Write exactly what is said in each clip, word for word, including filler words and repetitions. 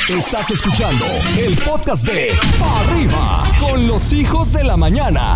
Estás escuchando el podcast de Pa' Arriba con los hijos de la mañana.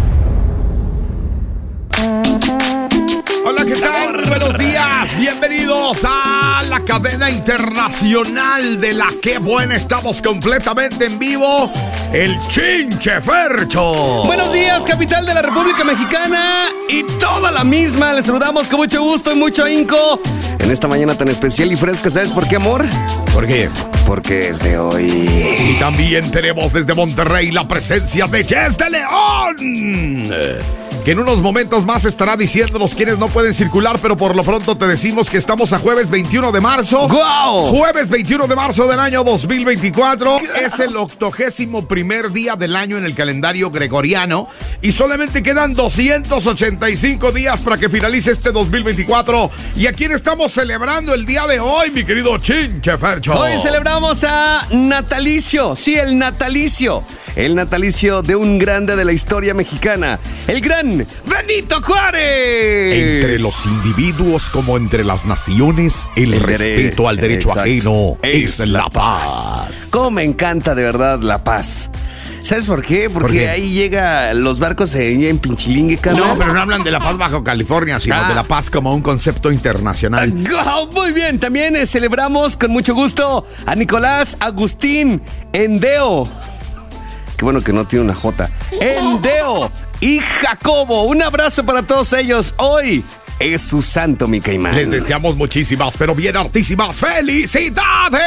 Hola, ¿qué tal? Buenos días. Bienvenidos a la cadena internacional de la que buena. Estamos completamente en vivo. El Chinche Fercho. Buenos días, capital de la República Mexicana y toda la misma. Les saludamos con mucho gusto y mucho ahínco en esta mañana tan especial y fresca. ¿Sabes por qué, amor? ¿Por qué? Porque es de hoy. Y también tenemos desde Monterrey la presencia de Jess de León, que en unos momentos más estará diciéndonos quiénes no pueden circular, pero por lo pronto te decimos que estamos a jueves veintiuno de marzo. ¡Guau! Jueves veintiuno de marzo del año dos mil veinticuatro. Es el octogésimo primer día del año en el calendario gregoriano y solamente quedan doscientos ochenta y cinco días para que finalice este dos mil veinticuatro. ¿Y a quién estamos celebrando el día de hoy, mi querido Chinche Fercho? Hoy celebramos a natalicio, sí, el natalicio. El natalicio de un grande de la historia mexicana, el gran Benito Juárez. Entre los individuos como entre las naciones, el, el respeto dere- al derecho exacto. ajeno es, es la paz. paz. Cómo me encanta de verdad la paz. ¿Sabes por qué? Porque ¿Por qué? Ahí llega los barcos en, en Pinchilingue, carnal. No, pero no hablan de la paz bajo California, sino ah. de la paz como un concepto internacional. Oh, muy bien, también eh, celebramos con mucho gusto a Nicolás Agustín Endeo. Qué bueno que no tiene una J. Endeo y Jacobo. Un abrazo para todos ellos. Hoy es su santo, mi caimán. Les deseamos muchísimas, pero bien hartísimas felicidades.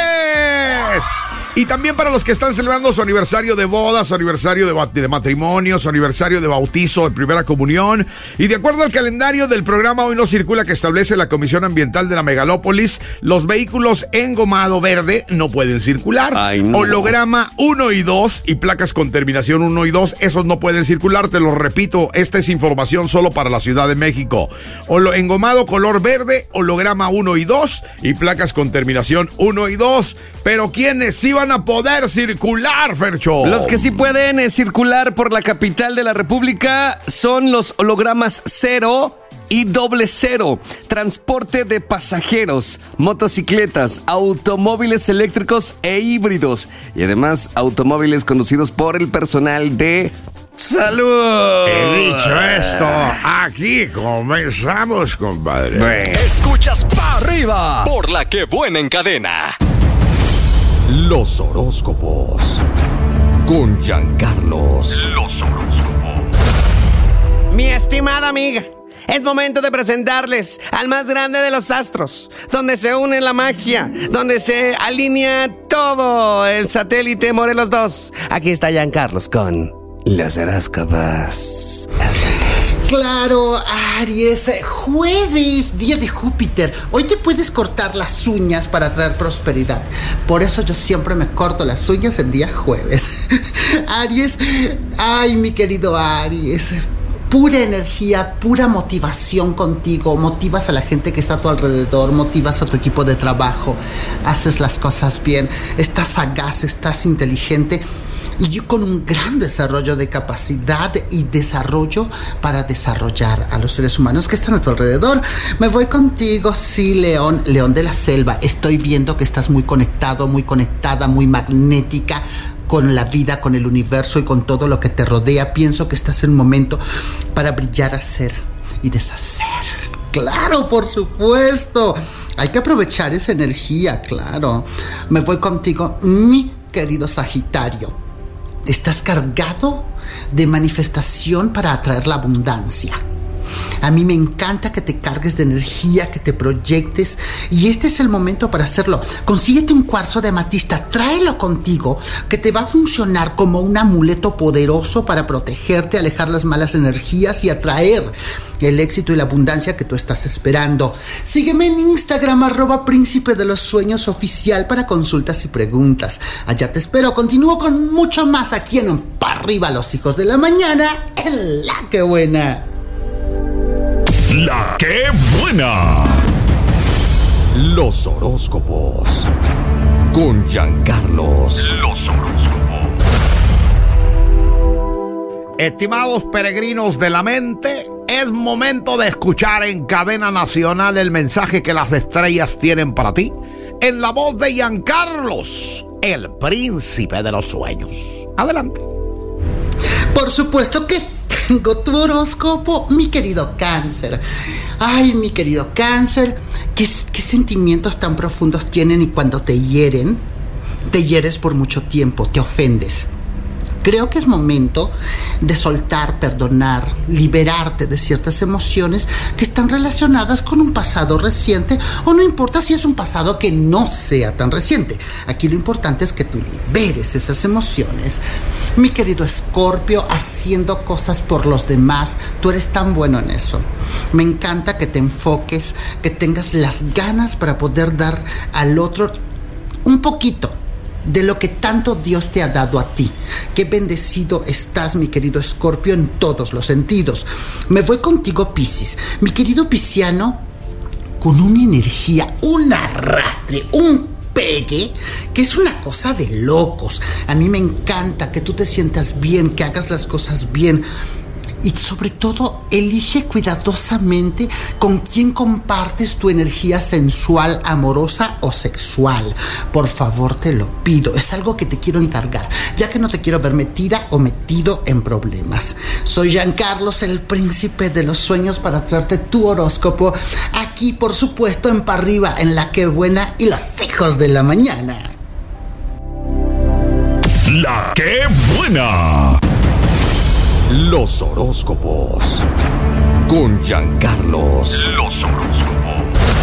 Y también para los que están celebrando su aniversario de boda, su aniversario de, de matrimonio, su aniversario de bautizo, de primera comunión. Y de acuerdo al calendario del programa Hoy No Circula que establece la Comisión Ambiental de la Megalópolis, los vehículos engomado verde no pueden circular. Ay, no. Holograma uno y dos y placas con terminación uno y dos, esos no pueden circular. Te lo repito, esta es información solo para la Ciudad de México. Holo- engomado color verde, holograma uno y dos y placas con terminación uno y dos. Pero ¿quiénes sí van a poder circular, Fercho? Los que sí pueden eh, circular por la capital de la República son los hologramas cero y doble cero. Transporte de pasajeros, motocicletas, automóviles eléctricos e híbridos. Y además automóviles conducidos por el personal de ¡salud! He dicho esto, aquí comenzamos, compadre. Bueno. Escuchas Pa' Arriba por la que buena en cadena. Los horóscopos con Giancarlos. Los horóscopos. Mi estimada amiga, es momento de presentarles al más grande de los astros, donde se une la magia, donde se alinea todo el satélite Morelos dos. Aquí está Giancarlos con los horóscopos. Claro, Aries, jueves, día de Júpiter. Hoy te puedes cortar las uñas para traer prosperidad. Por eso yo siempre me corto las uñas el día jueves. Aries, ay, mi querido Aries, pura energía, pura motivación contigo. Motivas a la gente que está a tu alrededor, motivas a tu equipo de trabajo, haces las cosas bien, estás sagaz, estás inteligente. Y yo con un gran desarrollo de capacidad y desarrollo para desarrollar a los seres humanos que están a tu alrededor. Me voy contigo, sí, León, León de la Selva. Estoy viendo que estás muy conectado, muy conectada, muy magnética con la vida, con el universo y con todo lo que te rodea. Pienso que estás en un momento para brillar, hacer y deshacer. Claro, por supuesto. Hay que aprovechar esa energía, claro. Me voy contigo, mi querido Sagitario. Estás cargado de manifestación para atraer la abundancia. A mí me encanta que te cargues de energía, que te proyectes, y este es el momento para hacerlo. Consíguete un cuarzo de amatista, tráelo contigo, que te va a funcionar como un amuleto poderoso para protegerte, alejar las malas energías y atraer el éxito y la abundancia que tú estás esperando. Sígueme en Instagram, arroba Príncipe de los Sueños Oficial, para consultas y preguntas. Allá te espero. Continúo con mucho más aquí en Pa' Arriba, los hijos de la mañana, en La Que Buena. La Que Buena. Los horóscopos con Giancarlos. Los horóscopos. Estimados peregrinos de la mente, es momento de escuchar en cadena nacional el mensaje que las estrellas tienen para ti, en la voz de Giancarlos, el príncipe de los sueños. Adelante. Por supuesto que tengo tu horóscopo, mi querido Cáncer. Ay, mi querido Cáncer, ¿qué, qué sentimientos tan profundos tienen y cuando te hieren, te hieres por mucho tiempo, te ofendes? Creo que es momento de soltar, perdonar, liberarte de ciertas emociones que están relacionadas con un pasado reciente, o no importa si es un pasado que no sea tan reciente. Aquí lo importante es que tú liberes esas emociones. Mi querido Escorpio, haciendo cosas por los demás, tú eres tan bueno en eso. Me encanta que te enfoques, que tengas las ganas para poder dar al otro un poquito de lo que tanto Dios te ha dado a ti. Qué bendecido estás, mi querido Escorpio, en todos los sentidos. Me voy contigo, Piscis. Mi querido pisciano, con una energía, un arrastre, un pegue, que es una cosa de locos. A mí me encanta que tú te sientas bien, que hagas las cosas bien. Y sobre todo, elige cuidadosamente con quién compartes tu energía sensual, amorosa o sexual. Por favor, te lo pido. Es algo que te quiero encargar, ya que no te quiero ver metida o metido en problemas. Soy Giancarlos, el príncipe de los sueños, para traerte tu horóscopo. Aquí, por supuesto, en Pa' Arriba, en La Qué Buena y los hijos de la mañana. La Qué Buena. Los horóscopos con Giancarlos. Los horóscopos.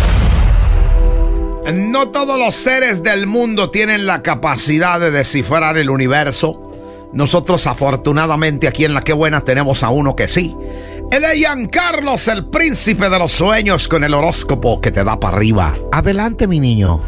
No todos los seres del mundo tienen la capacidad de descifrar el universo. Nosotros, afortunadamente, aquí en La Qué Buena tenemos a uno que sí. Él es Giancarlos, el príncipe de los sueños, con el horóscopo que te da para arriba. Adelante, mi niño.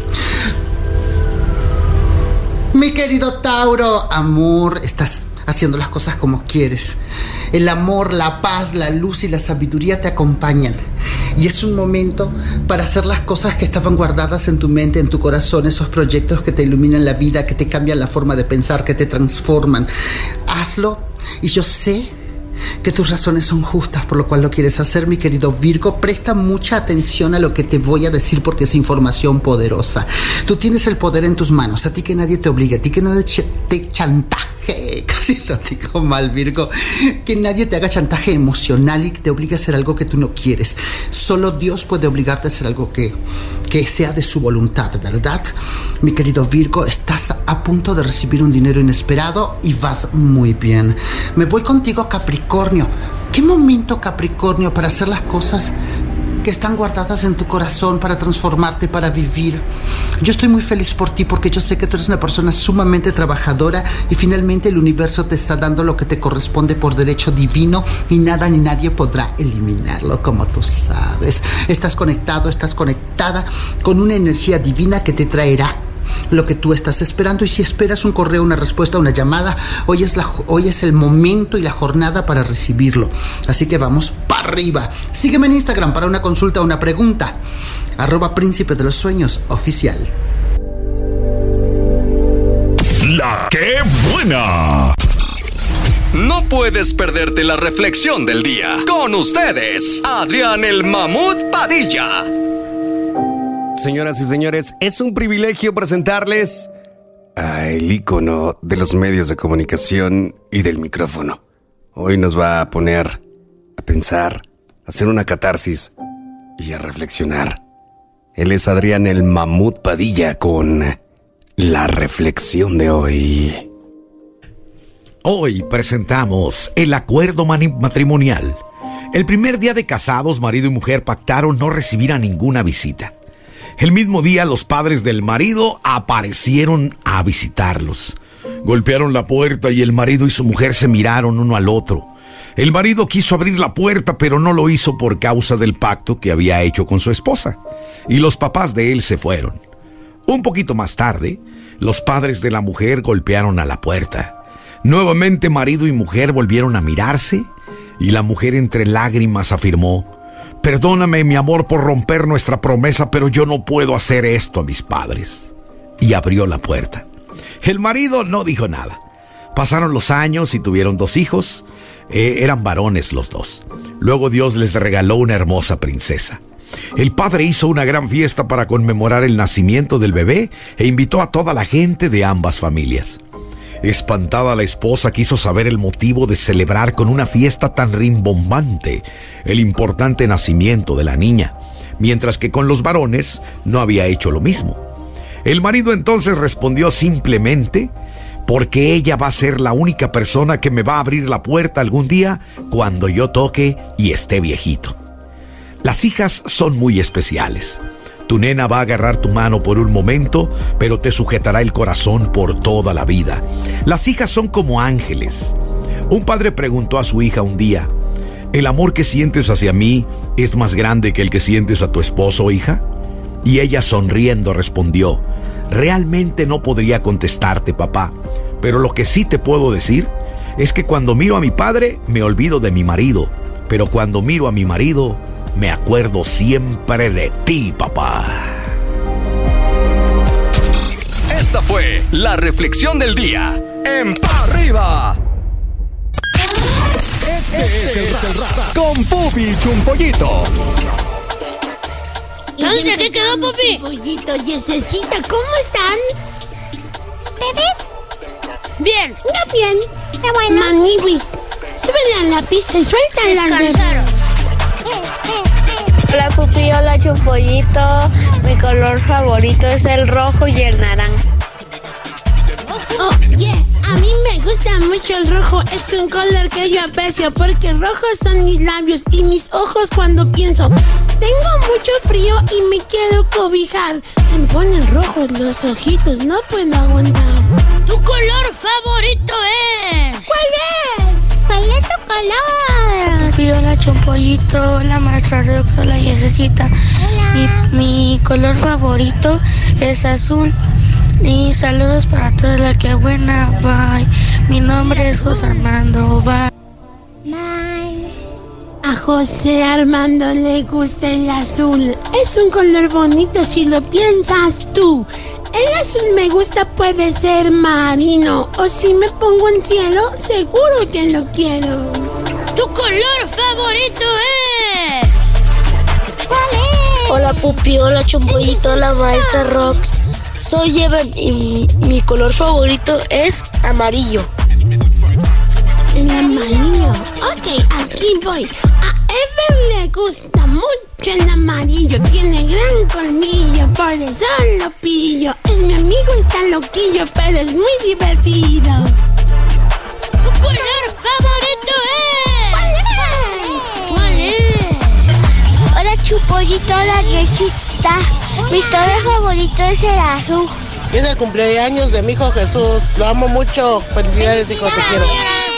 Mi querido Tauro, amor, estás haciendo las cosas como quieres. El amor, la paz, la luz y la sabiduría te acompañan. Y es un momento para hacer las cosas que estaban guardadas en tu mente, en tu corazón, esos proyectos que te iluminan la vida, que te cambian la forma de pensar, que te transforman. Hazlo, y yo sé que tus razones son justas por lo cual lo quieres hacer, mi querido Virgo. Presta mucha atención a lo que te voy a decir, porque es información poderosa. Tú tienes el poder en tus manos. A ti que nadie te obligue, a ti que nadie te chantaje, casi lo digo mal, Virgo, que nadie te haga chantaje emocional y que te obligue a hacer algo que tú no quieres. Solo Dios puede obligarte a hacer algo que, que sea de su voluntad, ¿verdad? Mi querido Virgo, estás a punto de recibir un dinero inesperado y vas muy bien. Me voy contigo, Capricornio. ¿Qué momento, Capricornio, para hacer las cosas que están guardadas en tu corazón, para transformarte, para vivir? Yo estoy muy feliz por ti, porque yo sé que tú eres una persona sumamente trabajadora y finalmente el universo te está dando lo que te corresponde por derecho divino y nada ni nadie podrá eliminarlo, como tú sabes. Estás conectado, estás conectada con una energía divina que te traerá lo que tú estás esperando. Y si esperas un correo, una respuesta, una llamada, hoy es, la, hoy es el momento y la jornada para recibirlo. Así que vamos para arriba. Sígueme en Instagram para una consulta o una pregunta. Arroba Príncipe de los Sueños Oficial. La Qué Buena. No puedes perderte la reflexión del día. Con ustedes, Adrián el Mamut Padilla. Señoras y señores, es un privilegio presentarles al ícono de los medios de comunicación y del micrófono. Hoy nos va a poner a pensar, a hacer una catarsis y a reflexionar. Él es Adrián el Mamut Padilla con la reflexión de hoy. Hoy presentamos el acuerdo matrimonial. El primer día de casados, marido y mujer pactaron no recibir a ninguna visita. El mismo día, los padres del marido aparecieron a visitarlos. Golpearon la puerta y el marido y su mujer se miraron uno al otro. El marido quiso abrir la puerta, pero no lo hizo por causa del pacto que había hecho con su esposa. Y los papás de él se fueron. Un poquito más tarde, los padres de la mujer golpearon a la puerta. Nuevamente, marido y mujer volvieron a mirarse y la mujer entre lágrimas afirmó: «Perdóname, mi amor, por romper nuestra promesa, pero yo no puedo hacer esto a mis padres». Y abrió la puerta. El marido no dijo nada. Pasaron los años y tuvieron dos hijos. Eh, eran varones los dos. Luego Dios les regaló una hermosa princesa. El padre hizo una gran fiesta para conmemorar el nacimiento del bebé e invitó a toda la gente de ambas familias. Espantada, la esposa quiso saber el motivo de celebrar con una fiesta tan rimbombante el importante nacimiento de la niña, mientras que con los varones no había hecho lo mismo. El marido entonces respondió simplemente: porque ella va a ser la única persona que me va a abrir la puerta algún día cuando yo toque y esté viejito. Las hijas son muy especiales. Tu nena va a agarrar tu mano por un momento, pero te sujetará el corazón por toda la vida. Las hijas son como ángeles. Un padre preguntó a su hija un día: ¿el amor que sientes hacia mí es más grande que el que sientes a tu esposo, hija? Y ella sonriendo respondió: realmente no podría contestarte, papá, pero lo que sí te puedo decir es que cuando miro a mi padre me olvido de mi marido, pero cuando miro a mi marido me acuerdo siempre de ti, papá. Esta fue la reflexión del día en Pa' Arriba. Este, este es el rap con Pupi Chumpollito. ¿Dónde qué quedó, Pupi? Pollito, Yesecita, ¿cómo están? ¿Ustedes? Bien. No bien. Qué bueno. Maniwis, súbele a la pista y sueltan las Descansaron. Hola Pupi, hola Chumpollito. Mi color favorito es el rojo y el naranja. Oh, yes, a mí me gusta mucho el rojo. Es un color que yo aprecio porque rojos son mis labios y mis ojos cuando pienso. Tengo mucho frío y me quiero cobijar. Se me ponen rojos los ojitos, no puedo aguantar. ¿Tu color favorito es? ¿Cuál es? ¿Cuál es tu color? Pupi, hola Chumpollito, hola maestra Rox, hola Yesecita. Mi, mi color favorito es azul. Y saludos para toda la que buena, bye. Mi nombre es José Armando, bye. Bye. A José Armando le gusta el azul. Es un color bonito si lo piensas tú. El azul me gusta, puede ser marino. O si me pongo en cielo, seguro que lo quiero. ¿Tu color favorito es? ¿Cuál es? Hola Pupi, hola Chumpollito, hola maestra Rox. Soy Evan y mi color favorito es amarillo. El amarillo. Ok, aquí voy. A Evan le gusta mucho el amarillo. Tiene gran colmillo, por eso lo pillo. Es mi amigo, está loquillo, pero es muy divertido. ¿Tu color favorito es? ¿Cuál es? ¿Cuál es? Hola Chumpollito, hola Yesita. Mi color favorito es el azul. Es el cumpleaños de mi hijo Jesús. Lo amo mucho. Felicidades, hijo, te quiero.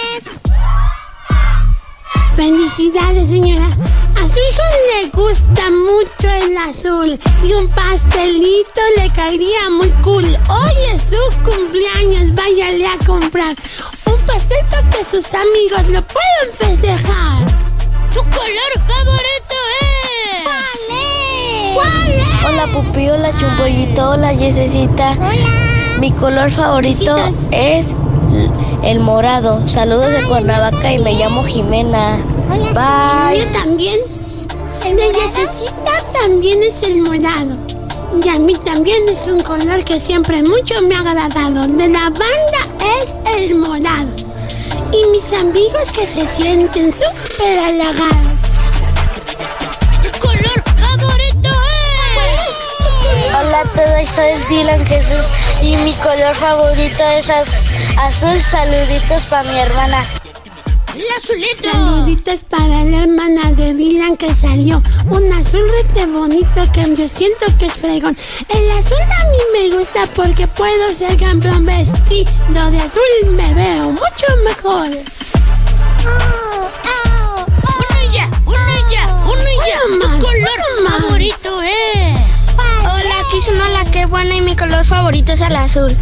Felicidades, señora. A su hijo le gusta mucho el azul y un pastelito le caería muy cool. Hoy es su cumpleaños, váyale a comprar un pastel para que sus amigos lo puedan festejar. ¿Tu color favorito es? ¿Cuál es? ¿Cuál es? Hola Pupi, hola Chumpollito, hola Yesecita. Hola. Mi color favorito Besitos. es el morado. Saludos de Cuernavaca y me llamo Jimena. Hola, Bye. yo también. El de Yesecita también es el morado. Y a mí también es un color que siempre mucho me ha agradado. De la banda es el morado. Y mis amigos que se sienten súper halagados. ¿Tu color favorito es? Hola a todos, soy Dylan Jesús y mi color favorito es az- azul. Saluditos para mi hermana. El azulito. Saluditos para la hermana de Dylan que salió. Un azul rete bonito que yo siento que es fregón. El azul a mí me gusta porque puedo ser campeón vestido de azul. Me veo mucho mejor. Oh, oh, oh. Uno ya, uno ya, uno ya. Uno ¿Tu más, color uno más. favorito es? Hola, aquí son la que buena y mi color favorito es el azul.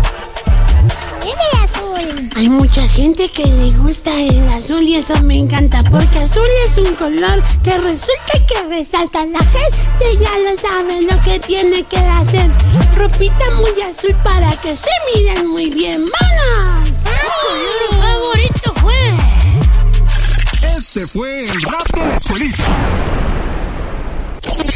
Hay mucha gente que le gusta el azul y eso me encanta porque azul es un color que resulta que resalta. La gente ya lo sabe lo que tiene que hacer. Ropita muy azul para que se miren muy bien. ¡Vámonos! ¿Tu color favorito fue? Este fue el rap de la escuelita.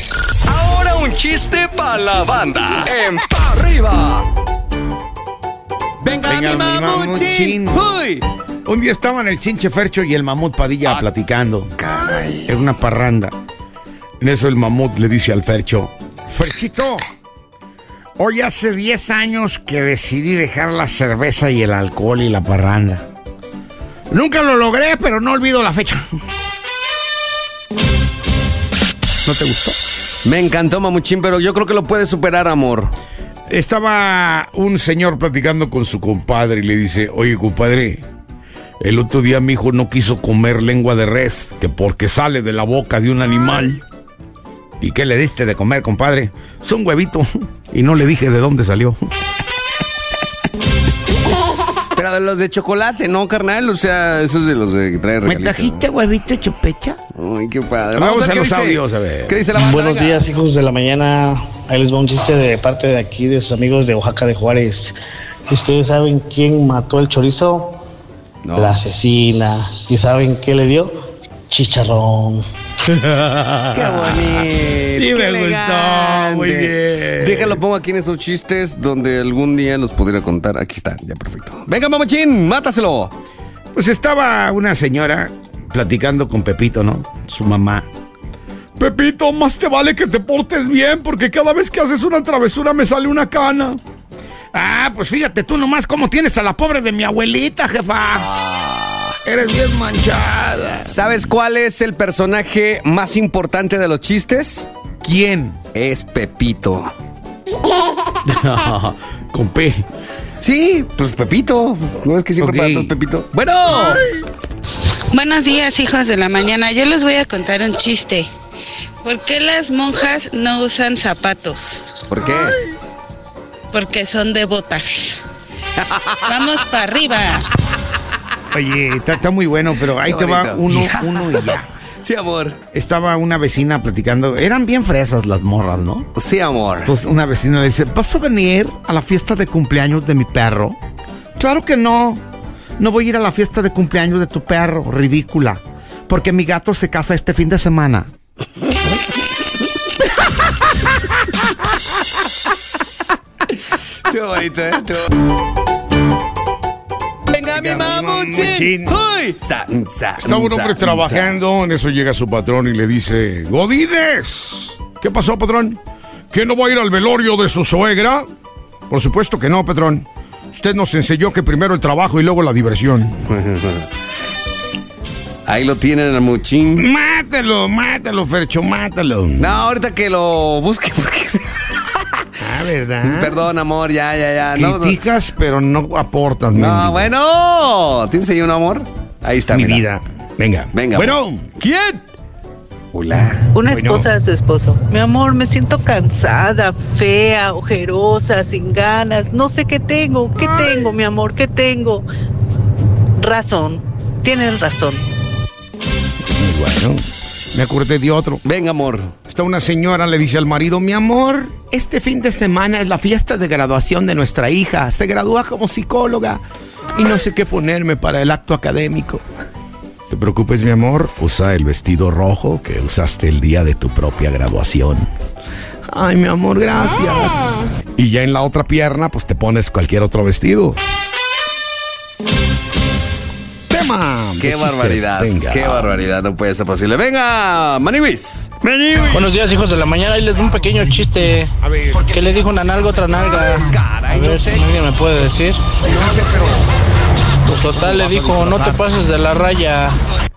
un chiste para la banda en Pa' Arriba. Venga, Venga, mi mi mamuchín. mamuchín. Uy. Un día estaban el Chinche Fercho y el Mamut Padilla Ah, platicando. caray. Era una parranda. En eso el Mamut le dice al Fercho: Ferchito, hoy hace diez años que decidí dejar la cerveza y el alcohol y la parranda. Nunca lo logré, pero no olvido la fecha. ¿No te gustó? Me encantó, mamuchín, pero yo creo que lo puedes superar, amor. Estaba un señor platicando con su compadre y le dice: oye, compadre, el otro día mi hijo no quiso comer lengua de res, que porque sale de la boca de un animal. ¿Y qué le diste de comer, compadre? Es un huevito. Y no le dije de dónde salió. Pero de los de chocolate, ¿no, carnal? O sea, esos de los de que trae ¿Me regalitos. trajiste huevito chupecha? Ay, qué padre. Vamos a ver los qué dice- audios, a ver. ¿Qué dice la banda? Buenos Venga. días, hijos de la mañana. Ahí les va un chiste de parte de aquí, de sus amigos de Oaxaca de Juárez. ¿Ustedes saben quién mató el chorizo? No. La asesina. ¿Y saben qué le dio? Chicharrón. Qué bonito. Sí, qué me gustó, elegante. muy bien. Déjalo, pongo aquí en esos chistes donde algún día los podría contar. Aquí está, ya perfecto. Venga, mamuchín, mátaselo. Pues estaba una señora platicando con Pepito, ¿no? Su mamá. Pepito, más te vale que te portes bien, porque cada vez que haces una travesura me sale una cana. Ah, pues fíjate tú nomás cómo tienes a la pobre de mi abuelita, jefa. Eres bien manchada. ¿Sabes cuál es el personaje más importante de los chistes? ¿Quién? Es Pepito. Con P. Sí, pues Pepito. ¿No es que siempre Ok. para todos Pepito? Bueno. Buenos días, hijos de la mañana. Yo les voy a contar un chiste. ¿Por qué las monjas no usan zapatos? ¿Por qué? Porque son devotas. Vamos para arriba. Oye, está, está muy bueno, pero ahí Qué te va bonito. uno, uno y ya. Sí, amor. Estaba una vecina platicando. Eran bien fresas las morras, ¿no? Sí, amor. Entonces una vecina le dice: ¿vas a venir a la fiesta de cumpleaños de mi perro? Claro que no. No voy a ir a la fiesta de cumpleaños de tu perro, ridícula. Porque mi gato se casa este fin de semana. Qué bonito, ¿eh? Venga, mi mamuchín. ¡Uy! Sa- sa- Estaba un sa- hombre sa- trabajando, en eso llega su patrón y le dice: ¡Godínez! ¿Qué pasó, patrón? ¿Que no va a ir al velorio de su suegra? Por supuesto que no, patrón. Usted nos enseñó que primero el trabajo y luego la diversión. Ahí lo tienen, el muchín. Mátalo, mátalo, Fercho, mátalo. No, ahorita que lo busque porque... Ah, ¿verdad? Perdón, amor, ya, ya, ya. No, no, Criticas, pero no aportas. no, mendigo. bueno. ¿Tienes ahí un amor? Ahí está, Mi mira. vida. Venga. Venga. Bueno. amor. ¿Quién? Hola. Una Bueno. esposa de su esposo. Mi amor, me siento cansada, fea, ojerosa, sin ganas. No sé qué tengo. ¿Qué tengo, mi amor? ¿Qué tengo? Razón. Tienes razón. Muy bueno. Me acordé de otro. Venga, amor. Está una señora, le dice al marido: mi amor, este fin de semana es la fiesta de graduación de nuestra hija. Se gradúa como psicóloga y no sé qué ponerme para el acto académico. No te preocupes, mi amor, usa el vestido rojo que usaste el día de tu propia graduación. Ay, mi amor, gracias. Y ya en la otra pierna, pues te pones cualquier otro vestido. Tema. de Qué chiste. barbaridad. Venga. Qué barbaridad. No puede ser posible. Venga, Maniwis. Buenos días, hijos de la mañana. Ahí les doy un pequeño chiste. A ver. ¿Qué le dijo una nalga a otra nalga? Caray, A ver no si sé. alguien me puede decir. No sé, pero... Pues total le dijo, no te pases de la raya.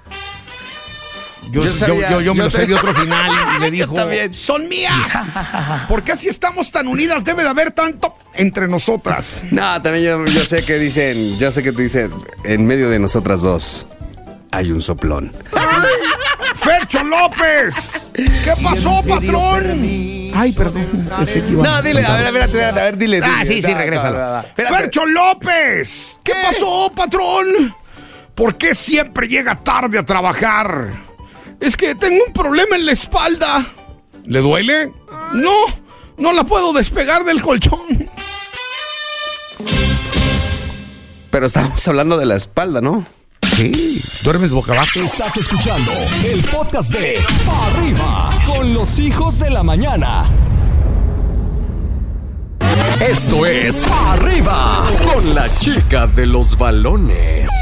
Yo, Yo yo, sabía, yo, yo me yo lo sé te- de otro final y le Yo dijo: también. son mías. ¿Por qué si estamos tan unidas debe de haber tanto entre nosotras? No, también yo, yo sé que dicen, yo sé que te dicen, en medio de nosotras dos hay un soplón. ¡Fercho López! ¿Qué pasó, patrón? Ay, perdón. Pensé que iba No, dile, a ver, a ver, a ver, a ver, dile. Ah, dile. sí, sí, No, regrésalo. no, no, no. Espérate. ¡Fercho López! ¿Qué, ¿Qué? pasó, patrón? ¿Por qué siempre llega tarde a trabajar? Es que tengo un problema en la espalda. ¿Le duele? No, no la puedo despegar del colchón. Pero estábamos hablando de la espalda, ¿no? Sí, duermes boca abajo. Estás escuchando el podcast de Pa' Arriba con los hijos de la mañana. Esto es Pa' Arriba con la chica de los balones.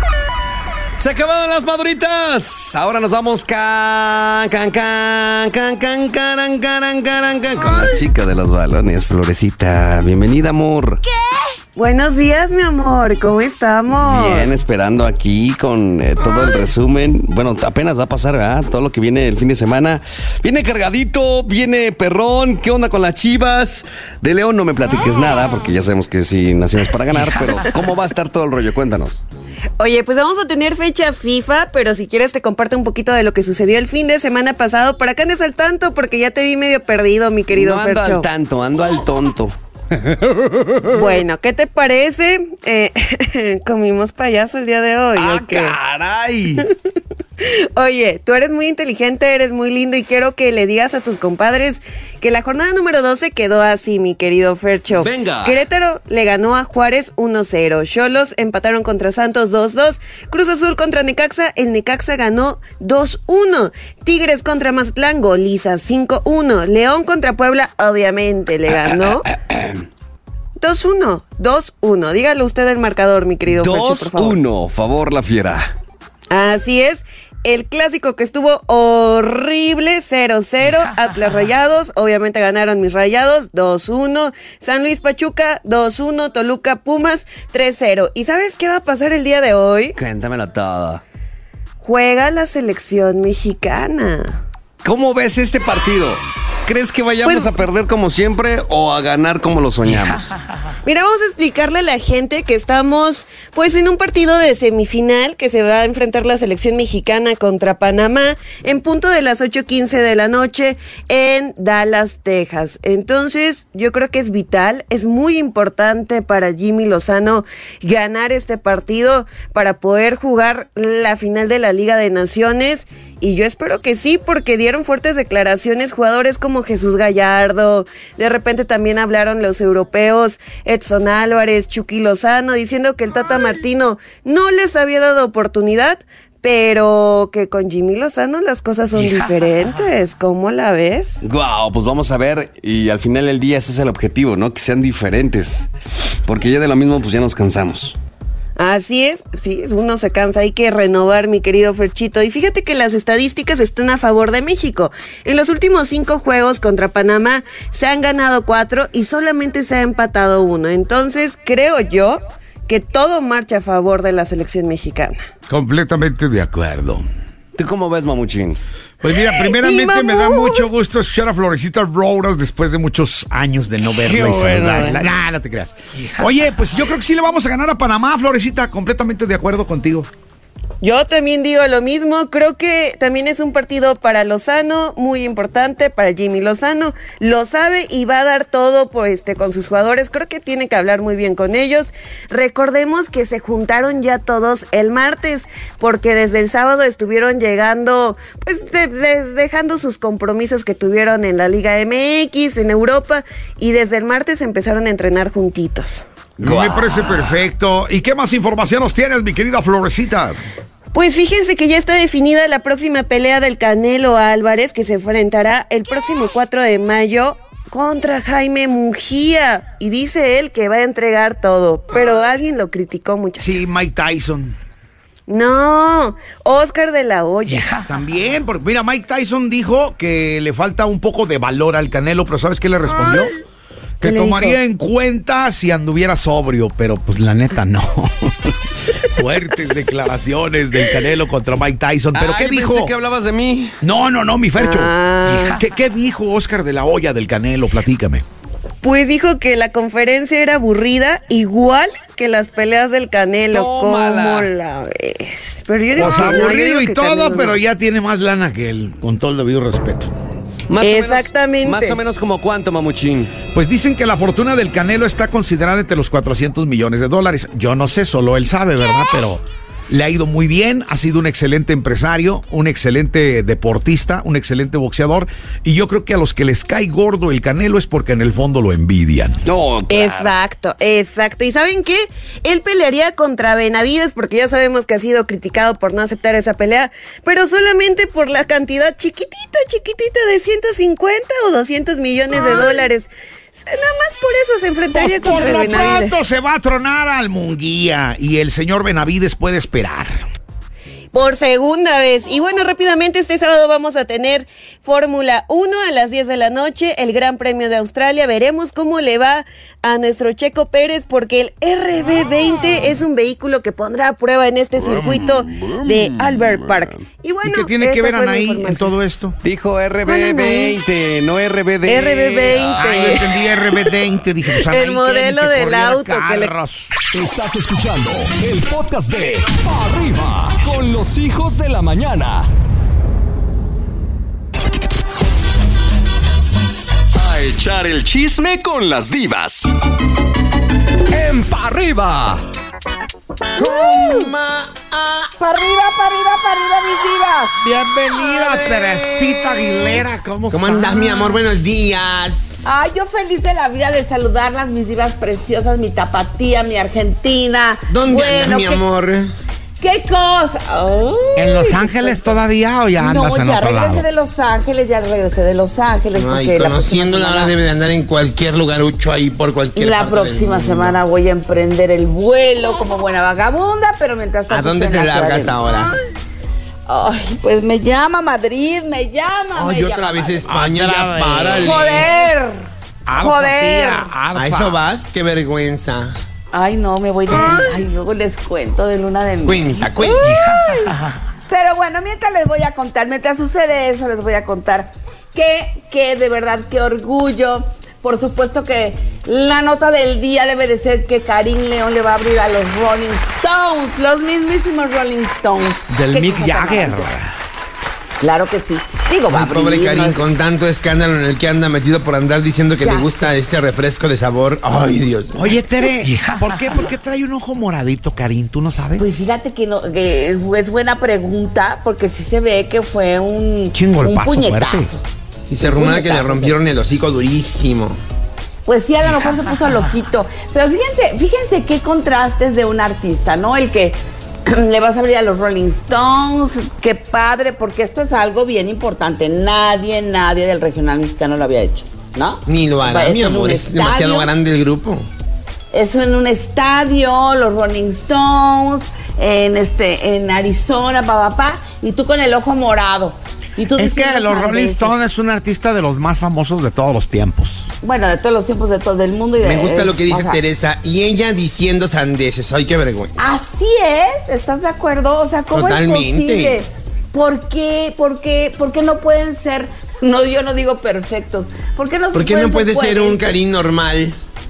Se acabaron las maduritas. Ahora nos vamos can, can, can, can, can, can, can, can, can, con la chica de los balones, Florecita. Bienvenida, amor. ¿Qué? Buenos días, mi amor. ¿Cómo estamos? Bien, esperando aquí con eh, todo el resumen. Bueno, apenas va a pasar, ¿verdad? Todo lo que viene el fin de semana. Viene cargadito, viene perrón. ¿Qué onda con las Chivas? De León no me platiques nada, porque ya sabemos que sí nacimos para ganar, pero ¿cómo va a estar todo el rollo? Cuéntanos. Oye, pues vamos a tener fecha FIFA, pero si quieres te comparto un poquito de lo que sucedió el fin de semana pasado para que andes al tanto, porque ya te vi medio perdido, mi querido No ando Fercho. al tanto, ando al tonto. Bueno, ¿qué te parece? Eh, comimos payaso el día de hoy. ¡Ah, ¿o qué? caray! Oye, tú eres muy inteligente, eres muy lindo y quiero que le digas a tus compadres que la jornada número doce quedó así, mi querido Fercho. Venga. Querétaro le ganó a Juárez uno cero. Xolos empataron contra Santos dos dos. Cruz Azul contra Necaxa, el Necaxa ganó dos uno. Tigres contra Mazatlán, goliza cinco uno. León contra Puebla, obviamente le ganó dos uno. dos uno. Dígalo usted el marcador, mi querido Fercho, por dos favor. uno, favor la fiera. Así es, el clásico que estuvo horrible, cero cero, Atlas Rayados, obviamente ganaron mis Rayados, dos uno, San Luis Pachuca, dos uno, Toluca Pumas, tres cero. ¿Y sabes qué va a pasar el día de hoy? Cuéntamela toda. Juega la selección mexicana. ¿Cómo ves este partido? ¿Crees que vayamos Pues- a perder como siempre o a ganar como lo soñamos? Mira, vamos a explicarle a la gente que estamos pues en un partido de semifinal que se va a enfrentar la selección mexicana contra Panamá en punto de las ocho quince de la noche en Dallas, Texas. Entonces, yo creo que es vital, es muy importante para Jimmy Lozano ganar este partido para poder jugar la final de la Liga de Naciones. Y yo espero que sí, porque dieron fuertes declaraciones jugadores como Jesús Gallardo, de repente también hablaron los europeos, Edson Álvarez, Chucky Lozano, diciendo que el Tata Martino no les había dado oportunidad, pero que con Jimmy Lozano las cosas son diferentes. ¿Cómo la ves? Guau, pues vamos a ver, y al final del día ese es el objetivo, ¿no? Que sean diferentes, porque ya de lo mismo pues ya nos cansamos. Así es, sí, uno se cansa, hay que renovar, mi querido Ferchito. Y fíjate que las estadísticas están a favor de México. En los últimos cinco juegos contra Panamá se han ganado cuatro y solamente se ha empatado uno. Entonces, creo yo que todo marcha a favor de la selección mexicana. Completamente de acuerdo. ¿Tú cómo ves, mamuchín? Pues mira, primeramente ¡Mi me da mamut! mucho gusto escuchar a Florecita Rodas después de muchos años de no verla y saludarla. Nah, no te creas. Oye, pues yo creo que sí le vamos a ganar a Panamá, Florecita, completamente de acuerdo contigo. Yo también digo lo mismo, creo que también es un partido para Lozano, muy importante para Jimmy Lozano, lo sabe y va a dar todo por este con sus jugadores, creo que tiene que hablar muy bien con ellos. Recordemos que se juntaron ya todos el martes, porque desde el sábado estuvieron llegando, pues de, de, dejando sus compromisos que tuvieron en la Liga M X, en Europa, y desde el martes empezaron a entrenar juntitos. Me parece perfecto. ¿Y qué más información nos tienes, mi querida Florecita? Pues fíjense que ya está definida la próxima pelea del Canelo Álvarez, que se enfrentará el próximo cuatro de mayo contra Jaime Mujía. Y dice él que va a entregar todo, pero alguien lo criticó mucho. Sí, Mike Tyson. No, Oscar de la Hoya. También, porque mira, Mike Tyson dijo que le falta un poco de valor al Canelo, pero ¿sabes qué le respondió? Que ¿Qué le tomaría dijo? en cuenta si anduviera sobrio, pero pues la neta no. Fuertes declaraciones del Canelo contra Mike Tyson. ¿Pero Ay, qué dijo? Pensé que hablabas de mí. No, no, no, mi Fercho. Ah. ¿Qué, qué dijo Oscar de la Hoya del Canelo? Platícame. Pues dijo que la conferencia era aburrida, igual que las peleas del Canelo. Tómala. ¿Cómo la ves? Pero yo digo Pues que no, yo aburrido digo y que todo, Canelo no. pero ya tiene más lana que él, con todo el debido respeto. Más Exactamente. O menos, más o menos como cuánto, mamuchín. Pues dicen que la fortuna del Canelo está considerada entre los cuatrocientos millones de dólares. Yo no sé, solo él sabe, ¿verdad? Pero le ha ido muy bien, ha sido un excelente empresario, un excelente deportista, un excelente boxeador. Y yo creo que a los que les cae gordo el Canelo es porque en el fondo lo envidian. No, claro. Exacto, exacto. ¿Y saben qué? Él pelearía contra Benavides porque ya sabemos que ha sido criticado por no aceptar esa pelea, pero solamente por la cantidad chiquitita, chiquitita de ciento cincuenta o doscientos millones de dólares. Nada más por eso se enfrentaría Pues por contra lo el Benavides. pronto se va a tronar al Munguía y el señor Benavides puede esperar. Por segunda vez. Y bueno, rápidamente este sábado vamos a tener Fórmula uno a las diez de la noche, el Gran Premio de Australia. Veremos cómo le va a nuestro Checo Pérez, porque el R B veinte es un vehículo que pondrá a prueba en este circuito de Albert Park. Y bueno, ¿Y qué tiene que esta ver fue la Anaí en información. todo esto? Dijo R B veinte, no R B D. R B veinte. Ah, yo entendí R B veinte. Dije, pues, Anaí El modelo tiene que del correr auto que le- carros. Estás escuchando el podcast de Pa' Arriba con los hijos de la mañana. A echar el chisme con las divas. En Pa' Arriba. ¡Coma! ¡Para arriba, para arriba, para arriba, mis divas! Bienvenida, Teresita Aguilera. ¿Cómo, ¿Cómo estás? andas, mi amor? Buenos días. Ay, yo feliz de la vida de saludarlas, mis divas preciosas, mi tapatía, mi Argentina. ¿Dónde Bueno, andas, mi qué- amor? ¿Qué cosa? Ay, ¿En Los Ángeles todavía o ya no, andas en ya otro regresé lado? de Los Ángeles, ya regresé de Los Ángeles. Ay, porque la conociéndola próxima ahora semana- debe de andar en cualquier lugarucho ahí por cualquier La parte del próxima mundo. semana voy a emprender el vuelo como buena vagabunda, pero mientras tanto. ¿A dónde estoy te en la Ciudad largas de- ahora? Ay, pues me llama Madrid, me llama. Ay, me otra llama vez Madrid. España, Otra ya vez. párale. Joder. Alfa, Joder. tía, alfa. ¿A eso vas? ¡Qué vergüenza! Ay, no, me voy de. Ay, luego les cuento de luna de miel. Cuenta, cuenta. Uy. Pero bueno, mientras les voy a contar, mientras sucede eso, les voy a contar que, que de verdad, qué orgullo. Por supuesto que la nota del día debe de ser que Karim León le va a abrir a los Rolling Stones, los mismísimos Rolling Stones. Del Qué Mick cosa tan Jagger. maravillosa. Claro que sí. Digo, va a Ay, pobre abrir, Karim, ¿no? con tanto escándalo en el que anda metido por andar diciendo que Ya le gusta ese refresco de sabor. Ay, Dios. Oye, Tere, ¿por qué, ¿por qué trae un ojo moradito, Karim? ¿Tú no sabes? Pues fíjate que, no, que es, es buena pregunta, porque sí se ve que fue un, Chingo el un paso puñetazo. fuerte. Si se rumora que le puñetazo, rompieron el hocico durísimo. Pues sí, a lo mejor se puso loquito. Pero fíjense, fíjense qué contrastes de un artista, ¿no? El que le vas a abrir a los Rolling Stones, qué padre, porque esto es algo bien importante. Nadie, nadie del regional mexicano lo había hecho, ¿no? Ni lo hará, Es mi en amor. un Es demasiado estadio. grande el grupo. Eso en un estadio, los Rolling Stones, en este, en Arizona, pa, pa, pa, y tú con el ojo morado. Y tú Es que diciendo los Rolling sandeces. Stones es un artista de los más famosos de todos los tiempos. Bueno, de todos los tiempos, de todo el mundo y de. Me gusta lo que dice o sea, Teresa. Y ella diciendo sandeces. Ay, qué vergüenza. Así es, ¿estás de acuerdo? O sea, ¿cómo Totalmente. es posible? ¿Por qué? ¿Por qué? ¿Por qué no pueden ser? No, yo no digo perfectos. ¿Por qué no se ¿Por qué pueden no puede ser un coherentes? Karim normal?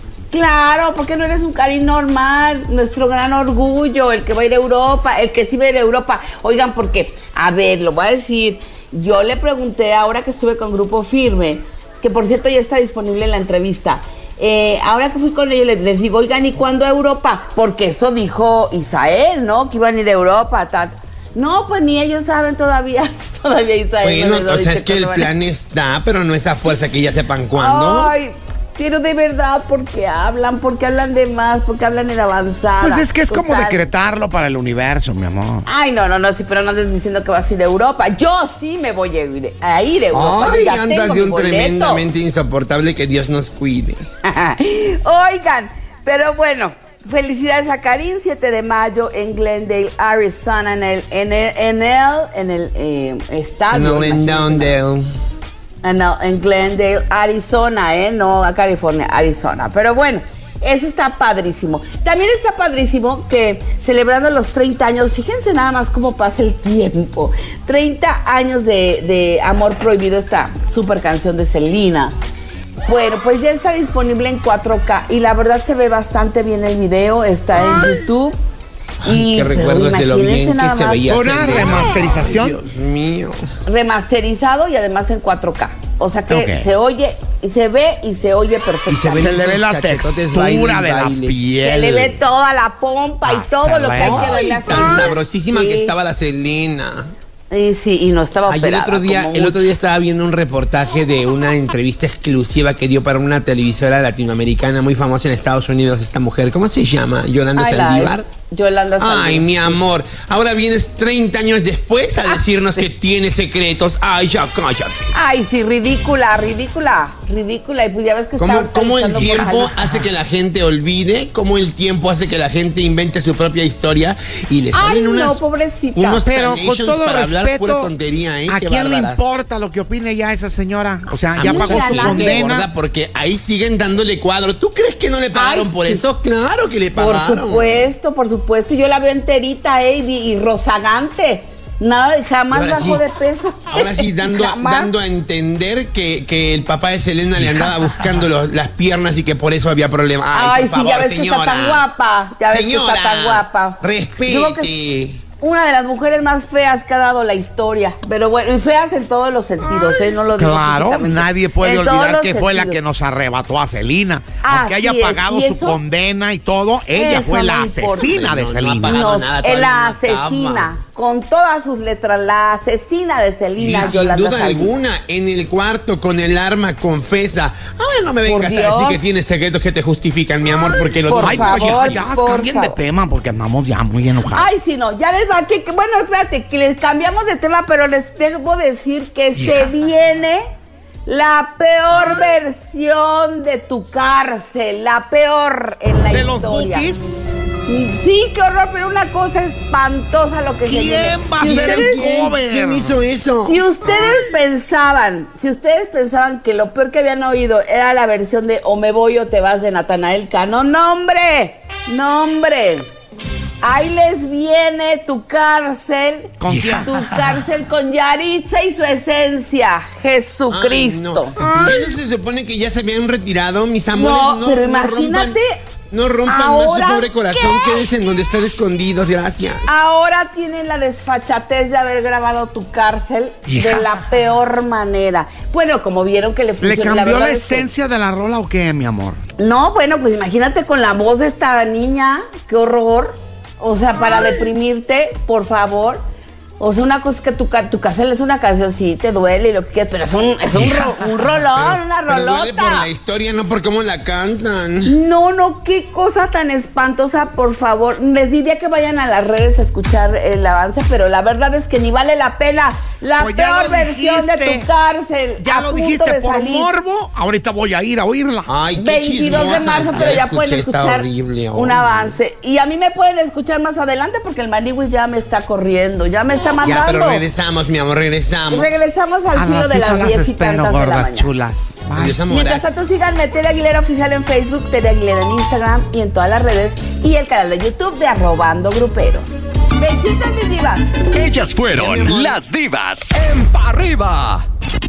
Claro, porque no eres un Karim normal, nuestro gran orgullo, el que va a ir a Europa, el que sí va a ir a Europa. Oigan, porque, a ver, lo voy a decir, yo le pregunté ahora que estuve con Grupo Firme, que por cierto ya está disponible en la entrevista. Eh, ahora que fui con ellos les, les digo, oigan, ¿y cuándo a Europa? Porque eso dijo Isael, ¿no? Que iban a ir a Europa, tal. No, pues ni ellos saben todavía, todavía Isael. no les Bueno, ha o sea, dicho es que el no van a- plan está, pero no es a fuerza que ya sepan cuándo. Ay, pero de verdad, ¿por qué hablan? ¿Por qué hablan de más? ¿Por qué hablan en avanzada? Pues es que es como Total. decretarlo para el universo, mi amor. Ay, no, no, no, sí, pero no andes diciendo que vas a ir a Europa. Yo sí me voy a ir a, ir a Europa. Ay, ya andas tengo de mi un boleto. tremendamente insoportable, que Dios nos cuide. Oigan, pero bueno, felicidades a Karim, siete de mayo en Glendale, Arizona, en el, en el, en el, en el eh, estadio. No, en imagínense. Downdale. En, en Glendale, Arizona, ¿eh? No a California, Arizona. Pero bueno, eso está padrísimo. También está padrísimo que celebrando los treinta años, fíjense nada más cómo pasa el tiempo. treinta años de, de Amor Prohibido, esta super canción de Selena. Bueno, pues ya está disponible en cuatro K y la verdad se ve bastante bien el video, está en YouTube. Ay, y, qué pero recuerdos de lo imagínense bien que nada se más. veía. Una Selena. remasterización. Ay, Dios mío. Remasterizado y además en cuatro K. O sea que Ok. se oye, y se ve y se oye perfectamente. Y se ven Se le ve esos la cachetotes textura baile y de la baile. piel. Se le ve toda la pompa y Ah, todo lo que hay que Selena. verle Ay, así. tan sabrosísima Sí. que estaba la Selena. Y sí, y no estaba Ay, el operada. otro día, como el otro muchos. día estaba viendo un reportaje de una entrevista exclusiva que dio para una televisora latinoamericana muy famosa en Estados Unidos esta mujer. ¿Cómo se llama? Yolanda Ay, la- Saldívar. Yolanda Saldívar. Ay, mi amor. Ahora vienes treinta años después a decirnos que tiene secretos. Ay, ya cállate. Ay, sí, ridícula, ridícula, ridícula. Y pues ya ves que ¿Cómo, está cómo el organizando por tiempo salud. hace que la gente olvide? ¿Cómo el tiempo hace que la gente invente su propia historia? Y le Ay, salen no, unas, pobrecita. unos Pero con carnations todo para hablar respeto, pura tontería, ¿eh? ¿a Qué quién le bárbaras. importa lo que opine ya esa señora? O sea, A ya mí pagó mucha su gente condena. gorda, porque ahí siguen dándole cuadro. ¿Tú crees que no le pagaron Ay, por sí. eso? Claro que le Por pagaron. supuesto, por supuesto. Yo la veo enterita, eh, y, y rozagante. Nada, jamás Y ahora bajó sí, de peso. Ahora sí, dando, Jamás. dando a entender que, que el papá de Selena le andaba buscando los- las piernas y que por eso había problemas. Ay, Ay, por sí, favor, ya ves señora. que está tan guapa. Ya ves Señora, que está tan guapa. respete. Yo creo que es una de las mujeres más feas que ha dado la historia. Pero bueno, y feas en todos los sentidos, ¿eh? No lo digo Claro, físicamente. nadie puede En todos olvidar los que fue la sentidos. que nos arrebató a Celina. Aunque Así haya es, pagado y su eso- condena y todo, ella Eso fue no la importa. asesina de No, no ha Celina. pagado Nos- nada, eh, todavía la no acaba. asesina, con todas sus letras, la asesina de Y Celina, sin Yolanda duda Saldívar. alguna, en el cuarto con el arma confesa. Ahora no me vengas a Dios. decir que tienes secretos que te justifican, mi amor, porque lo por Ay, dices. pero ya, favor, ya, por cambien de favor. tema porque andamos ya muy enojados. Ay, sí, no, ya les va, que, que- bueno, espérate, que les cambiamos de tema, pero les debo decir que se viene la peor versión de tu cárcel, la peor en la ¿De los historia. bookies? Sí, qué horror, pero una cosa espantosa lo que se viene. ¿Quién va a Si ser el ustedes- cover? ¿Quién hizo eso? Si ustedes pensaban, si ustedes pensaban que lo peor que habían oído era la versión de O me voy o te vas de Natanael Cano, no hombre, no hombre. Ahí les viene tu cárcel, ¿Con quién? tu cárcel con Yaritza y su esencia, Jesucristo. Ay, no. ¿Qué no se supone que ya se habían retirado, mis amores? No, No, pero no imagínate, rompan- No rompan más ¿ahora su pobre corazón, qué? quédense en donde están escondidos, gracias. Ahora tienen la desfachatez de haber grabado tu cárcel Hija. de la peor manera. Bueno, como vieron que le ¿Le funcionó, cambió la, verdad es que- esencia de la rola o qué, mi amor? No, bueno, pues imagínate con la voz de esta niña, qué horror. O sea, para deprimirte, por favor. O sea, una cosa es que tu, ca- tu cárcel es una canción, sí, te duele y lo que quieras, pero es un, es un, ro- un rolón, una Pero duele rolota. por la historia, no por cómo la cantan. No, no, qué cosa tan espantosa, por favor. Les diría que vayan a las redes a escuchar el avance, pero la verdad es que ni vale la pena. La Pues ya peor lo versión de dijiste. tu cárcel. Ya a lo punto dijiste de por salir. morbo. Ahorita voy a ir a oírla. Ay, qué veintidós de chismosa. marzo, pero la ya pueden escuché, está escuchar horrible, un hombre. avance. Y a mí me pueden escuchar más adelante porque el Maniwis ya me está corriendo, ya me está Ya, mandando. pero regresamos, mi amor, regresamos. Regresamos al Al filo de ratito las las diez y espero, tantas de la gordas mañana. chulas. Bye. Regresamos, Mientras horas. tanto, síganme Tere Aguilera Oficial en Facebook, Tere Aguilera en Instagram y en todas las redes. Y el canal de YouTube de Arrobando Gruperos. Besitos, mis divas. Ellas fueron las divas en Pa' Arriba.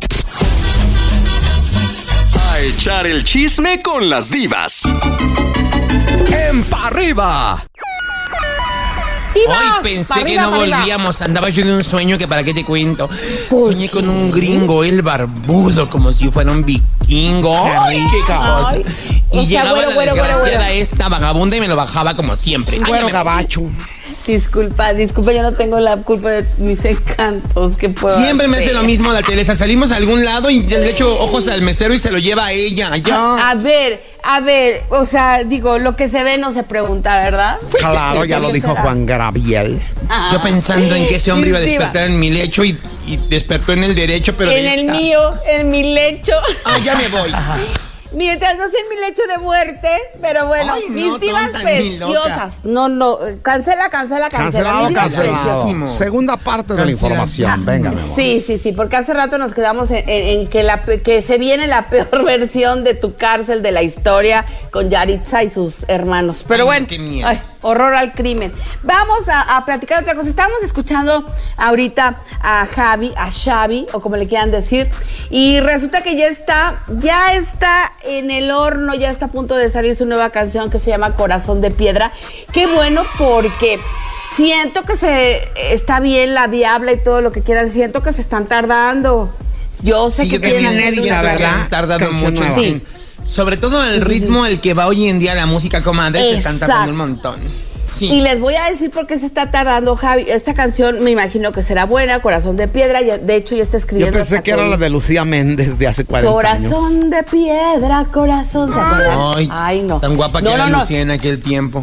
A echar el chisme con las divas en Pa' Arriba. Divas, Hoy pensé pa' que arriba, no pa' arriba. volvíamos. Andaba yo de un sueño que para qué te cuento. Soñé con un gringo, el barbudo, como si fuera un vikingo. Ay, qué cosa. Ay. Y O sea, llegaba güero, la güero, güero, desgraciada güero. esta vagabunda y me lo bajaba como siempre. Ay, Güero ya me- gabacho. Disculpa, disculpa, yo no tengo la culpa de mis encantos. ¿Qué puedo Siempre me hace hacer? lo mismo la Teresa. Salimos a algún lado y le echo ojos al mesero y se lo lleva a ella. Ya. A ver, a ver, o sea, digo, lo que se ve no se pregunta, ¿verdad? Claro, ya lo dijo Juan Gabriel. Ah. Yo pensando en que ese hombre iba a Diva. despertar en mi lecho y, y despertó en el derecho, pero En de el esta. mío, en mi lecho. Ah, ya me voy. Mientras no sea en mi lecho de muerte, pero bueno, Ay, no, mis divas tonta, ni loca. preciosas. No, no, cancela, cancela, cancela. Cancelado, Mis divas cancelado. preciosas. Segunda parte de la Cancela. información. Venga, mi amor. Sí, sí, sí, porque hace rato nos quedamos en, en- en que, la, pe- que se viene la peor versión de tu cárcel de la historia con Yaritza y sus hermanos. Pero Ay, bueno, qué miedo. ay, horror al crimen. Vamos a, a platicar otra cosa. Estábamos escuchando ahorita a Javi, a Xavi, o como le quieran decir, y resulta que ya está, ya está en el horno, ya está a punto de salir su nueva canción que se llama Corazón de Piedra. Qué bueno, porque siento que se está bien la diabla y todo lo que quieran, siento que se están tardando. Yo sé Sí, que yo también quieren hacer inédita, una- siento que ¿verdad? han tardado Canción mucho. nueva. en- Sobre todo el ritmo, el que va hoy en día la música, comadre, se están tardando un montón. Sí. Y les voy a decir por qué se está tardando, Javi. Esta canción me imagino que será buena, Corazón de Piedra. Ya, de hecho, ya está Yo escribiendo. pensé hasta que era con- la de Lucía Méndez de hace cuarenta años. Corazón de piedra, corazón. ¿Se acuerdan? Ay, Ay, no. tan guapa No, que no, era no. Lucía en aquel tiempo.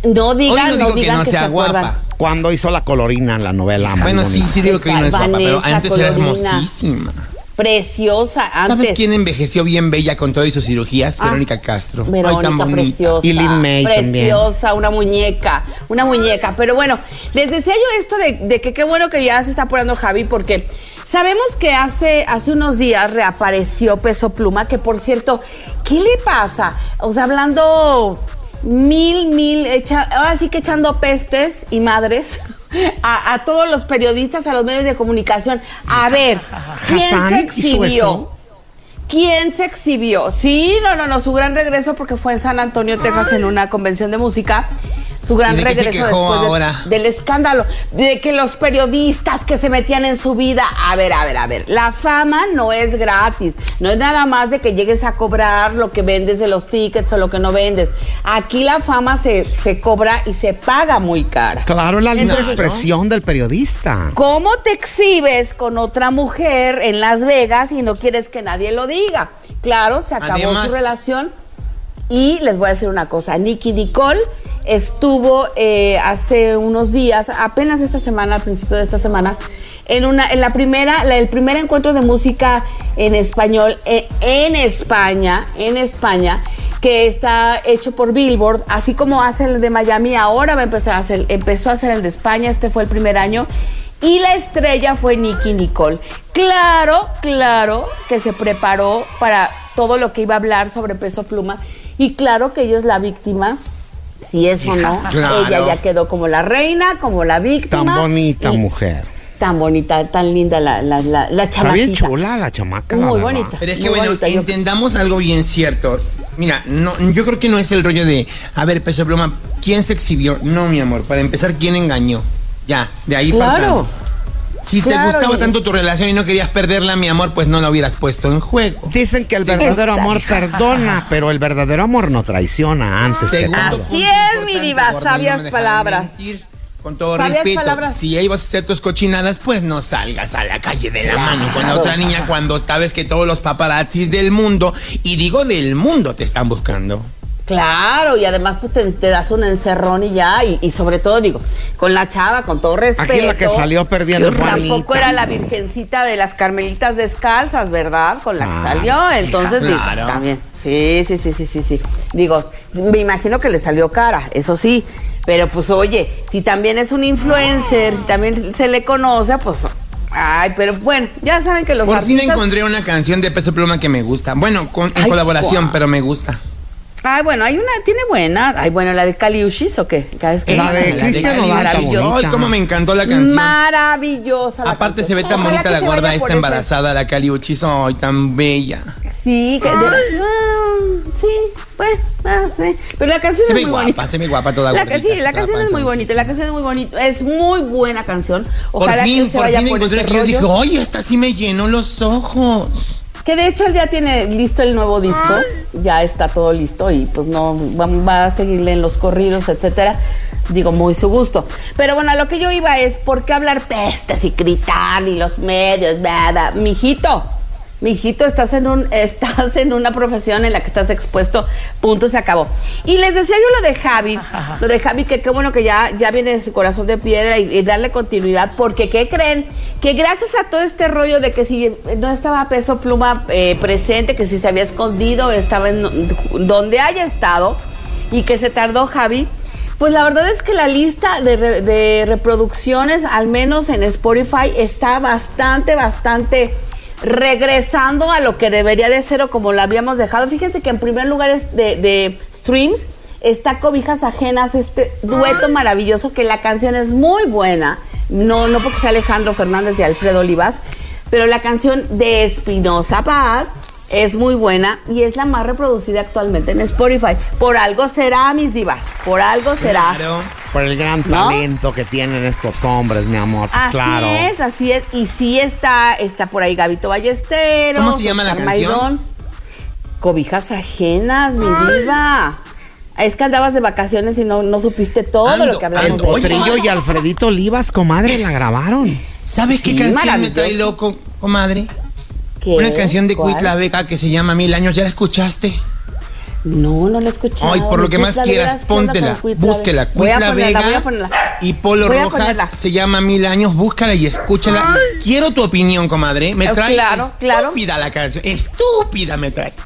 No digan, Hoy no no, digo que digan no que sea se acuerdan. guapa. Cuando hizo la Colorina en la novela. Bueno, muy sí, bonita. sí digo que hoy no es guapa, pero Vanessa antes era Colorina. hermosísima. Preciosa, antes. ¿Sabes quién envejeció bien bella con todas sus cirugías? Ah, Verónica Castro. Ay, Verónica, tan bonita. preciosa. Y Lin May Preciosa, también. una muñeca, una muñeca. Pero bueno, les decía yo esto de, de que qué bueno que ya se está apurando Javi, porque sabemos que hace, hace unos días reapareció Peso Pluma, que por cierto, ¿qué le pasa? O sea, hablando mil, mil, echa, ahora sí que echando pestes y madres a, a todos los periodistas, a los medios de comunicación. A ver, ¿quién se ¿Hassan hizo exhibió? eso? ¿Quién se exhibió? Sí, no, no, no, su gran regreso porque fue en San Antonio, Texas, en una convención de música. Su gran ¿Y de qué se regreso quejó después de- ahora? del escándalo, de que los periodistas que se metían en su vida. A ver, a ver, a ver, la fama no es gratis, no es nada más de que llegues a cobrar lo que vendes de los tickets o lo que no vendes. Aquí la fama se, se cobra y se paga muy cara. Claro, la libre Entonces, expresión del periodista. ¿Cómo te exhibes con otra mujer en Las Vegas y no quieres que nadie lo diga? Claro, se acabó Además- su relación. Y les voy a decir una cosa, Nicki Nicole estuvo eh, hace unos días, apenas esta semana, al principio de esta semana, en una, en la primera, la- el primer encuentro de música en español eh, en España, en España, que está hecho por Billboard, así como hace el de Miami, ahora va a empezar a hacer, empezó a hacer el de España, este fue el primer año. Y la estrella fue Nicki Nicole. Claro, claro que se preparó para todo lo que iba a hablar sobre Peso Pluma. Y claro que ella es la víctima, si es o no. Claro. Ella ya quedó como la reina, como la víctima. Tan bonita y mujer. Tan bonita, tan linda la, la, la, la Está chamaquita. bien chula la chamaca. la Muy verdad. bonita. Pero es que muy bueno, bonita. Yo- entendamos algo bien cierto. Mira, no, yo creo que no es el rollo de, a ver, Peso Pluma, ¿quién se exhibió? No, mi amor, para empezar, ¿quién engañó? Ya, de ahí Claro. partamos. Si te Claro, gustaba y- tanto tu relación y no querías perderla, mi amor, pues no la hubieras puesto en juego. Dicen que el Sí. verdadero Está- amor perdona, pero el verdadero amor no traiciona antes que Segundo todo. punto Así es, mi importante, diva, gorda, y no sabias me dejarán palabras. mentir. Con todo Sabias respeto, palabras. si ahí vas a hacer tus cochinadas, pues no salgas a la calle de la mano con la otra niña cuando sabes que todos los paparazzis del mundo, y digo del mundo, te están buscando. Claro, y además pues te, te das un encerrón y ya, y, y sobre todo digo, con la chava, con todo respeto. Aquí la que salió perdiendo yo fue Anita. tampoco era la virgencita de las carmelitas descalzas, ¿verdad? Con la Ah, que salió, entonces digo, claro. también, sí, sí, sí, sí, sí, sí. Digo, me imagino que le salió cara, eso sí, pero pues oye, si también es un influencer, si también se le conoce, pues... Ay, pero bueno, ya saben que los Por fin artistas... encontré una canción de Peso Pluma que me gusta. Bueno, con, en Ay, colaboración, ¿cuál? pero me gusta. Ay, bueno, hay una, tiene buena. Ay, bueno, la de Caliushis, ¿o qué? Cada vez que- La de Esa, Cristian Cali. Nodal está bonita. Ay, cómo me encantó la canción. Maravillosa la Aparte canción. se ve tan Ojalá bonita que la se gorda vaya esta por ese- embarazada, la Caliuchis, ay, tan bella. Sí, que de- ah, sí, pues, ah, sí. Pero la canción Se es ve muy guapa, bonita. se ve guapa toda La, gordita, que- sí, así la toda canción es muy panzón, bonita, sí, la sí. canción es muy bonita, es muy buena canción. Por Ojalá fin, que se por vaya fin por encontré ese que yo dije, rollo. oye, esta sí me llenó los ojos. Que de hecho él ya tiene listo el nuevo disco, ya está todo listo y pues no va, va a seguirle en los corridos, etcétera. Digo, muy su gusto. Pero bueno, a lo que yo iba es, ¿por qué hablar pestes y gritar y los medios? Nada, mijito. Mijito, estás en un, estás en una profesión en la que estás expuesto, punto, se acabó. Y les decía yo lo de Javi, lo de Javi, que qué bueno que ya, ya viene ese corazón de piedra y, y darle continuidad, porque ¿qué creen? Que gracias a todo este rollo de que si no estaba Peso Pluma eh, presente, que si se había escondido, estaba en donde haya estado, y que se tardó Javi, pues la verdad es que la lista de, re- de reproducciones, al menos en Spotify, está bastante, bastante regresando a lo que debería de ser o como lo habíamos dejado. Fíjense que en primer lugar es de, de streams está Cobijas Ajenas, este dueto maravilloso, que la canción es muy buena, no, no porque sea Alejandro Fernández y Alfredo Olivas, pero la canción de Espinosa Paz es muy buena y es la más reproducida actualmente en Spotify. Por algo será, mis divas, por algo será. Claro. Por el gran ¿No? talento que tienen estos hombres, mi amor. Pues Así claro. es, así es. Y sí está, está por ahí Gabito Ballesteros. ¿Cómo se llama la Oscar canción? Maidón. Cobijas Ajenas, mi diva. Es que andabas de vacaciones y no, no supiste todo Ando, lo que hablamos ando. de Oye, Potrillo y Alfredito Olivas, comadre, la grabaron. ¿Sabes qué Sí, canción me maravilloso. trae loco, comadre? ¿Qué? Una canción de ¿Cuál? Cuitla Vega que se llama Mil Años, ¿ya la escuchaste? No, no la he escuchado. Ay, por lo que más quieras, póntela, búsquela. Cuitla Vega y Polo Rojas, se llama Mil Años, búscala y escúchala. Ay. Quiero tu opinión, comadre. Me trae claro, estúpida claro. la canción, estúpida me trae.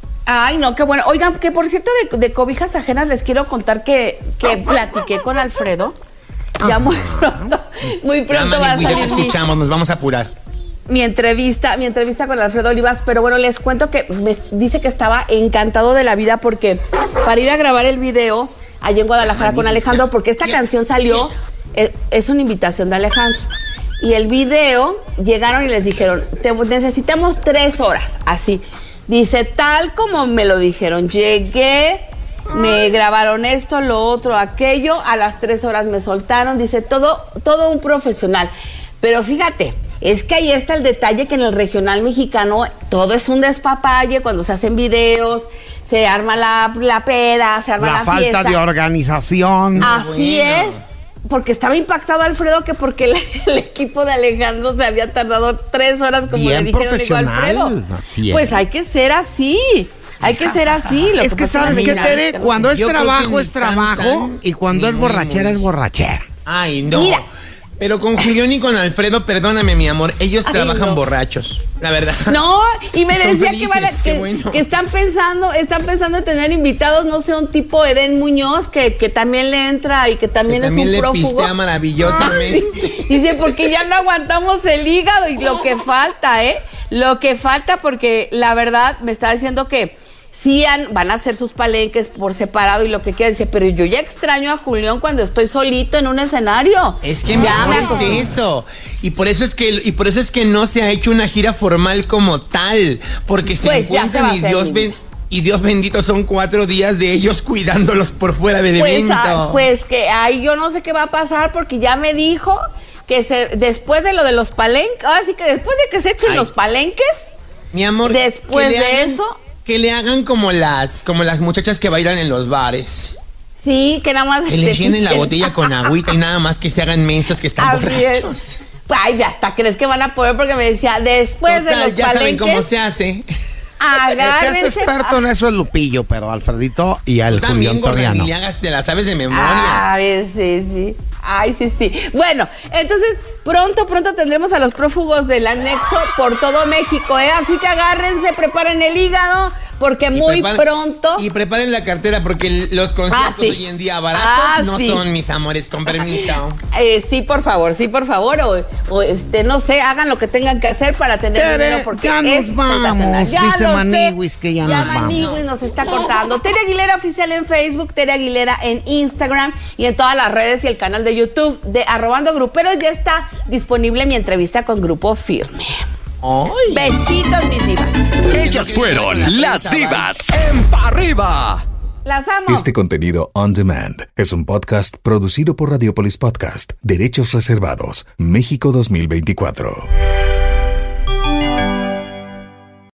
Ay, no, qué bueno. Oigan, que por cierto, de, de cobijas ajenas les quiero contar que, que platiqué con Alfredo. Ya Ajá. muy pronto, muy pronto va a salir. Ya te escuchamos, nos vamos a apurar. Mi entrevista, mi entrevista con Alfredo Olivas, pero bueno, les cuento que me dice que estaba encantado de la vida porque para ir a grabar el video allá en Guadalajara con Alejandro, porque esta canción salió, es, es una invitación de Alejandro. Y el video, llegaron y les dijeron, te necesitamos tres horas, así. Dice, tal como me lo dijeron, llegué, me grabaron esto, lo otro, aquello, a las tres horas me soltaron, dice, todo, todo un profesional. Pero fíjate, es que ahí está el detalle que en el regional mexicano todo es un despapalle cuando se hacen videos, se arma la, la peda, se arma la, la fiesta. La falta de organización. Así bueno. es. Porque estaba impactado Alfredo que porque el, el equipo de Alejandro se había tardado tres horas como Bien le dijeron digo, Alfredo. Así es. Pues hay que ser así. Hay que ser así. Lo es que, que sabes que Tere, cuando es trabajo es trabajo y cuando es borrachera es borrachera. Ay, no. Mira. Pero con Julián y con Alfredo, perdóname, mi amor, ellos Ay, trabajan no. borrachos, la verdad. No, y me Son decía felices, que, van a, que, bueno. que están pensando, están pensando en tener invitados, no sé, un tipo Eden Muñoz, que, que también le entra y que también que es también un le prófugo. pistea maravillosamente. Sí. Dice, porque ya no aguantamos el hígado y lo que falta, ¿eh? Lo que falta, porque la verdad me está diciendo que sí han, van a hacer sus palenques por separado y lo que quiera. Dice, pero yo ya extraño a Julián cuando estoy solito en un escenario. Es que ya me es eso. Y por eso es que y por eso es que no se ha hecho una gira formal como tal, porque se pues encuentran se y Dios ben, y Dios bendito son cuatro días de ellos cuidándolos por fuera del pues, evento. Ah, pues que ahí yo no sé qué va a pasar porque ya me dijo que se después de lo de los palenques, ahora sí que después de que se echen Ay. los palenques, mi amor, después de hagan, eso que le hagan como las como las muchachas que bailan en los bares. Sí, que nada más que le llenen la botella con agüita y nada más que se hagan mensos que están Así borrachos. Es. Ay, hasta crees que van a poder porque me decía, después Total, de los ya palenques. saben cómo se hace. Agárrense. El que es experto en eso es Lupillo, pero Alfredito y al Julián Torriano. También, te la sabes de memoria. Ay, sí, sí. Ay, sí, sí. Bueno, entonces, pronto, pronto tendremos a los prófugos del anexo por todo México, ¿eh? Así que agárrense, preparen el hígado, porque muy preparen, pronto... Y preparen la cartera, porque los conciertos ah, sí. hoy en día baratos ah, no sí. son, mis amores, con permiso. Eh, sí, por favor, sí, por favor, o, o este, no sé, hagan lo que tengan que hacer para tener Tere, dinero, porque ya es nos vamos, ya dice lo Maniwis sé, que ya, ya nos vamos. Maniwis nos está cortando. Tere Aguilera Oficial en Facebook, Tere Aguilera en Instagram y en todas las redes y el canal de YouTube de Arrobando Gruperos ya está disponible mi entrevista con Grupo Firme. ¡Ay! Besitos, mis divas. Ellas fueron las divas en Pa' Arriba. Las amo. Este contenido on demand es un podcast producido por Radiopolis Podcast. Derechos reservados. México dos mil veinticuatro.